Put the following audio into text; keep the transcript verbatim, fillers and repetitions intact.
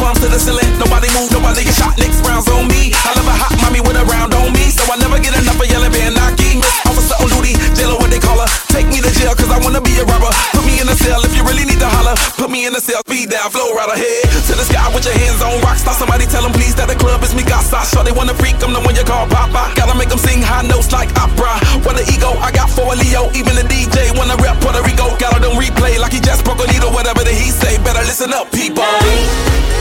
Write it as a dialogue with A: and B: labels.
A: arms to the ceiling. Nobody move, nobody get shot. Next round's on me. I love a hot mommy with a round on me, so I never get enough of yelling being knocky. Miss officer on duty, jailer what they call her. Take me to jail cause I wanna be a robber. Put me in a cell if you really need to holler. Put me in a cell, speed down, flow right ahead to the sky with your hands on rock. Stop somebody tell them please that the club is me casa. Sure they wanna freak, I'm the one you call Papa. Gotta make them sing high notes like opera. What an ego, I got for a Leo. Even the D J wanna rep Puerto Rico. Gotta them replay like he just broke a needle. Whatever that he say, better listen up people.